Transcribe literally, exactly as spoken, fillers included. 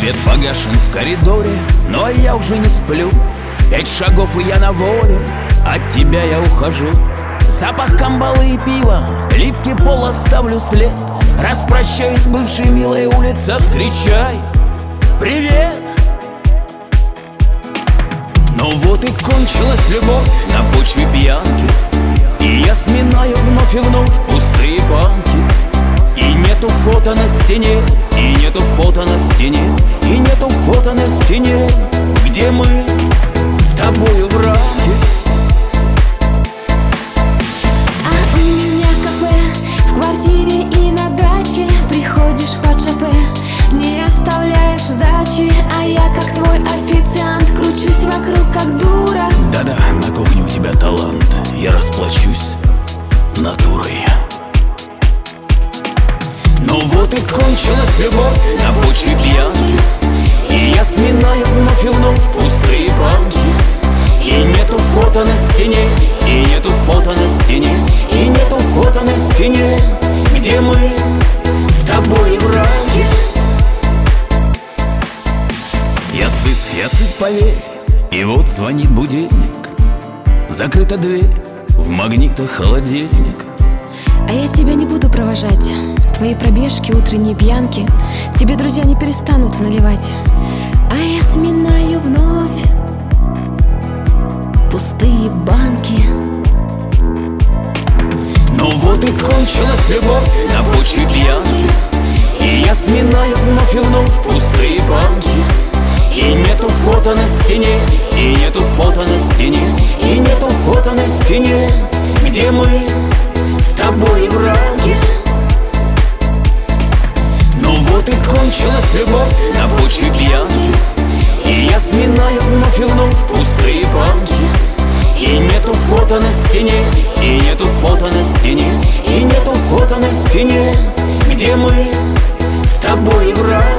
Свет погашен в коридоре, но я уже не сплю. Пять шагов и я на воле, от тебя я ухожу. Запах камбалы и пива, липкий пол оставлю след. Распрощаюсь с бывшей милой, улица, встречай, привет. Но вот и кончилась любовь на почве пьянки, и я сминаю вновь и вновь пустые банки. И нету фото на стене, и нету фото на стене, и нету фото на стене, где мы с тобою в рамке. А у меня кафе в квартире и на даче. Приходишь под шофе, не оставляешь сдачи, а я, как твой официант, кручусь вокруг, как дура. Да-да, на кухне у тебя талант, я расплачусь натурой. Но вот и кончилась любовь на почве пьянки, и я сминаю вновь и вновь пустые банки. И нету фото на стене, и нету фото на стене, и нету фото на стене, где мы с тобой в рамке. Я сыт, я сыт, поверь, и вот звонит будильник. Закрыта дверь, в магнитах холодильник. А я тебя не буду провожать. Твои пробежки, утренние пьянки тебе друзья не перестанут наливать. А я сминаю вновь пустые банки. Но вот и кончилась любовь на почве пьянки, и я сминаю вновь и вновь пустые банки. И нету фото на стене, и нету фото на стене, и нету фото на стене, где мы с тобой в рамке. Но вот и кончилась любовь на почве пьянки, и я сминаю вновь и вновь пустые банки. И нету фото на стене, и нету фото на стене, и нету фото на стене, где мы с тобой в рамке.